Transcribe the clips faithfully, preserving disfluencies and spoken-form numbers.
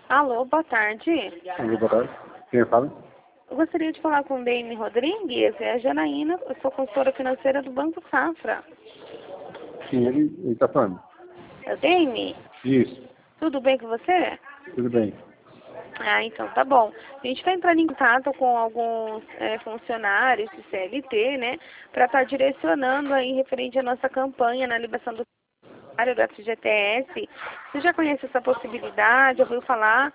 Alô, boa tarde. Alô, boa tarde. Quem fala? Eu gostaria de falar com o Deime Rodrigues. É a Janaína, eu sou consultora financeira do Banco Safra. Sim, ele está falando. É o Deime? Isso, Tudo bem com você? tudo bem. Ah, então tá bom. A gente está entrando em contato com alguns é, funcionários de C L T, né, para estar direcionando aí referente à nossa campanha na liberação do salário do F G T S. Você já conhece essa possibilidade? Ouviu falar?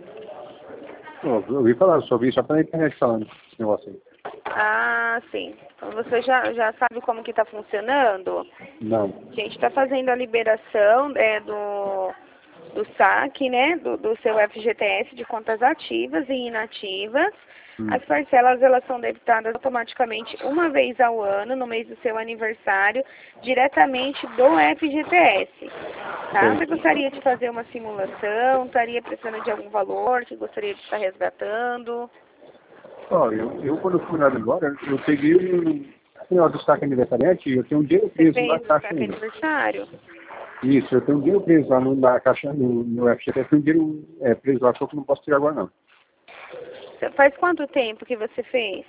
Pô, eu ouvi falar, só vi só pela internet falando esse negócio aí. Ah, sim. Então você já, já sabe como que está funcionando? Não. A gente está fazendo a liberação é, do, do saque, né, do, do seu F G T S de contas ativas e inativas. Hum. As parcelas, elas são debitadas automaticamente uma vez ao ano, no mês do seu aniversário, diretamente do F G T S. Tá? Você gostaria de fazer uma simulação? Estaria precisando de algum valor que gostaria de estar resgatando? Ó, eu, eu quando fui lá agora, eu peguei o final do saque aniversariante e eu tenho um dinheiro Você preso na fez o caixa saque ainda. aniversário? Isso, eu tenho um dinheiro preso lá no, na caixa, no, no F G T S, tem um dinheiro é, preso lá, só que eu não posso tirar agora não. Faz quanto tempo que você fez?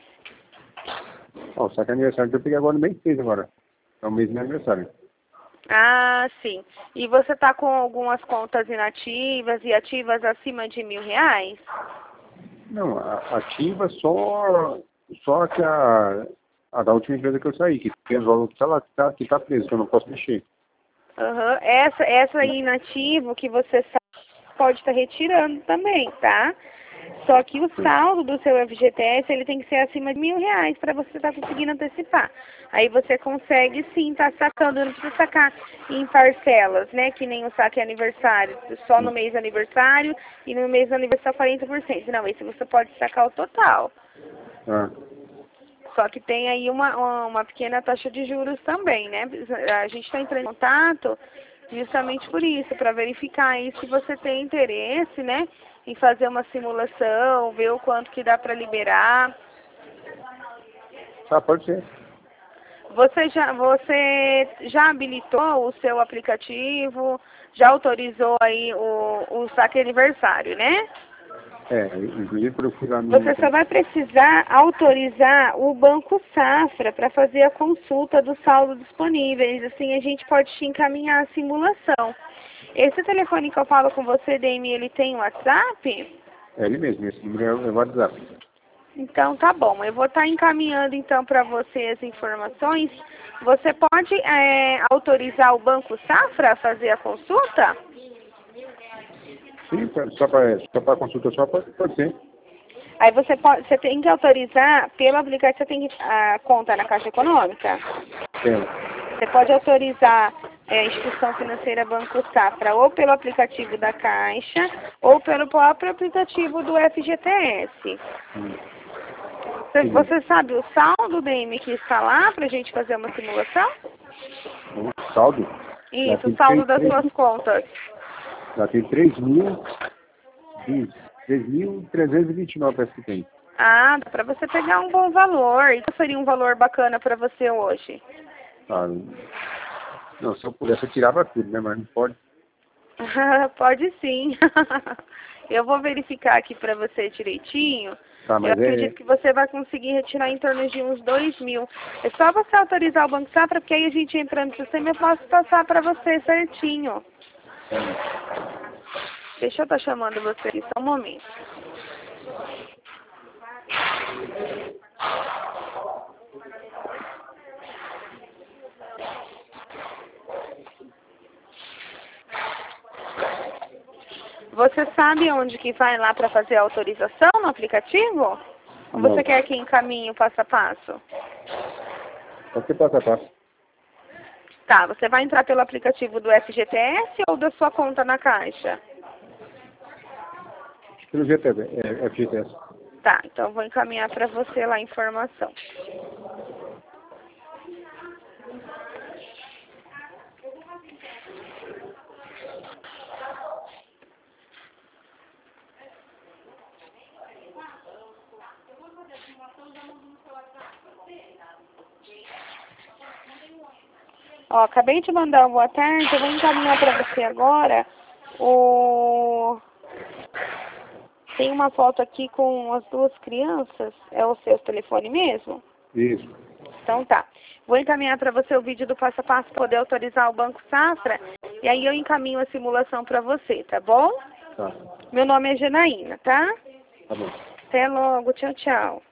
Ó, o saque aniversário que eu peguei agora no mês seis agora. É o mês do meu aniversário. Ah, sim. E você está com algumas contas inativas e ativas acima de mil reais? Não, a, ativa só, só que a, a da última empresa que eu saí, que tem os valores que está lá, que está que tá preso, que eu não posso mexer. Aham. Essa, essa aí inativa que você sabe, pode estar retirando também, tá? Só que o saldo do seu F G T S, ele tem que ser acima de mil reais para você estar conseguindo antecipar. Aí você consegue sim estar sacando, não precisa sacar em parcelas, né? Que nem o saque aniversário, só no mês aniversário e no mês do aniversário quarenta por cento. Não, esse você pode sacar o total. Ah, Só que tem aí uma, uma uma pequena taxa de juros também, né? A gente está entrando em contato justamente por isso, para verificar aí se você tem interesse, né? Em fazer uma simulação, ver o quanto que dá para liberar. tá, pode ser. Você já, você já habilitou o seu aplicativo, já autorizou aí o, o saque aniversário, né? É, inclusive quando eu fui lá no... Você só vai precisar autorizar o Banco Safra para fazer a consulta do saldo disponíveis. Assim, a gente pode te encaminhar a simulação. Esse telefone que eu falo com você, Demi, ele tem WhatsApp? É ele mesmo, esse número é o WhatsApp. Então, tá bom. Eu vou estar encaminhando, então, para você as informações. Você pode é, autorizar o Banco Safra a fazer a consulta? Sim, pra- só para só para consulta, só pode, pode ser. Aí você, pode, você tem que autorizar, pelo aplicativo, você tem que, a conta na Caixa Econômica? Tem. Você pode autorizar é, a instituição financeira Banco Safra ou pelo aplicativo da Caixa ou pelo próprio aplicativo do F G T S. Hum. Você, Sim. você sabe o saldo, D M, que está lá para a gente fazer uma simulação? O saldo? Já Isso, o tem saldo três, das três, suas contas. já tem três mil, três mil trezentos e vinte e nove parece que tem. Ah, dá para você pegar um bom valor. E qual seria um valor bacana para você hoje? Ah, não, se eu pudesse eu tirava tudo, né, mas não pode. Pode sim. Eu vou verificar aqui para você direitinho. Tá, Eu mas acredito é... que você vai conseguir retirar em torno de uns dois mil. É só você autorizar o Banco Safra, porque aí a gente entrando no sistema eu posso passar para você certinho. Deixa eu estar chamando você aqui só um momento. Você sabe onde que vai lá para fazer a autorização no aplicativo? Ou Não, você quer que encaminhe o passo a passo? pode ser passo a passo. Tá, você vai entrar pelo aplicativo do F G T S ou da sua conta na Caixa? Pelo G T S, é, F G T S. Tá, então eu vou encaminhar para você lá a informação. Ó, acabei de mandar um boa tarde, eu vou encaminhar para você agora o Tem uma foto aqui com as duas crianças. É o seu telefone mesmo? Isso. Então tá. Vou encaminhar para você o vídeo do passo a passo para poder autorizar o Banco Safra. E aí eu encaminho a simulação para você, tá bom? Tá. Meu nome é Janaína, tá? Tá bom. Até logo. Tchau, tchau.